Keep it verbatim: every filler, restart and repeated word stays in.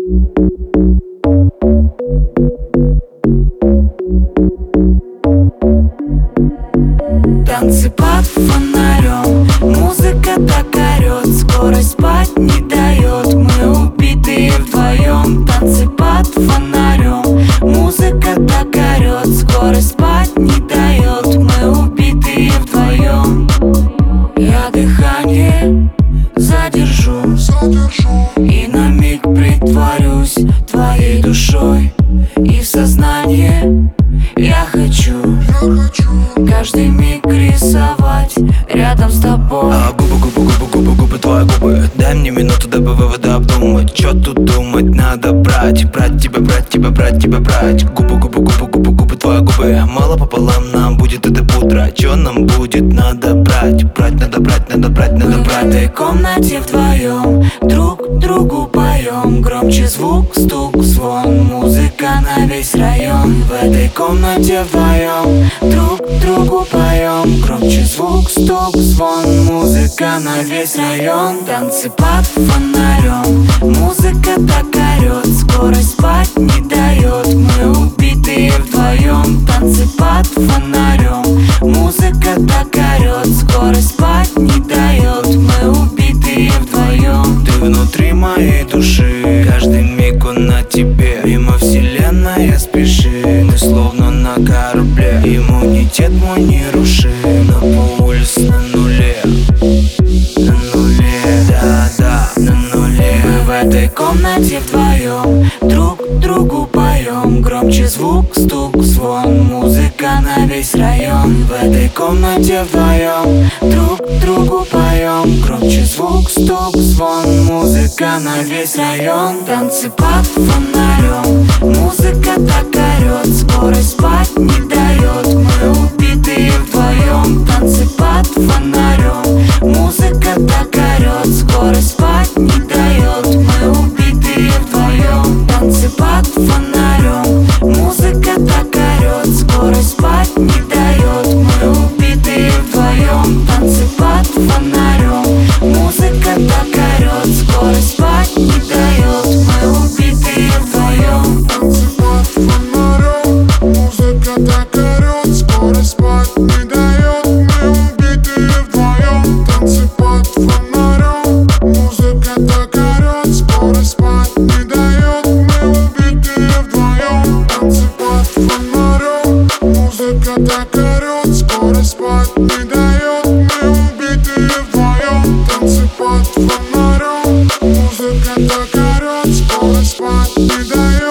Танцы под фонарем, музыка так орёт, скорость спать не дает. Мы убитые вдвоем. Танцы под фонарем, музыка так орёт, скорость спать не дает. Мы убитые вдвоем. Я дыхание задержу, и на миг притворюсь твоей душой. И в сознание я хочу, каждый миг рисовать рядом с тобой. А губы, губы, губы, губы, губы, твои губы. Дай мне минуту, дабы выводы обдумать. Чё тут думать, надо брать, брать тебя, брать тебя, брать тебя, брать. Губы, губы, губы, губы, губы, твои губы. Мало пополам нам будет это пудра. Чё нам будет, надо брать, брать, надо брать, надо брать, надо брать. В этой комнате вдвоем друг другу поем. Громче звук, стук, звон, музыка на весь район. В этой комнате вдвоем друг другу поем. Громче звук, стук, звон, музыка на весь район. Танцы под фонарем, музыка так орёт, скорость спать не дает. Мы убитые вдвоем. Танцы под фонарем, музыка так орёт, скорость спать не дает. Мы убитые вдвоем. Ты внутри моей души, каждый миг он на тебе. Мимо вселенная спеши, мы словно на корабле. Иммунитет мой не руши, на пульс на нуле. На нуле, да-да, на нуле. Мы в этой комнате вдвоем друг другу поем. Громче звук, стук, звон, музыка на весь район. В этой комнате вдвоем друг другу поем. Громче звук, стук, звон, музыка на весь район. Танцы под фонарем, музыка так орёт, скорость спать не дает. Мы убитые вдвоем. Танцы под фонарем, музыка так орёт, скорость спать не дает. Мы убитые вдвоем. Танцы под фонарем, музыка так орёт, скорость спать не дает. Мы убитые вдвоем. Танцы под фонарем, музыка так орёт, скорость спать не дает. Мы убитые вдвоем. Танцы под фонарем, музыка так орёт, скорость спать не дает. Мы убитые вдвоем. Танцы под фонарем, музыка так орёт, скорость спать не дает. Мы убитые вдвоем. Танцы под фонарем, музыка так орёт, скорость спать не дает. Мы убитые вдвоем. Танцы под фонарем, музыка так орёт, скорость спать не дает.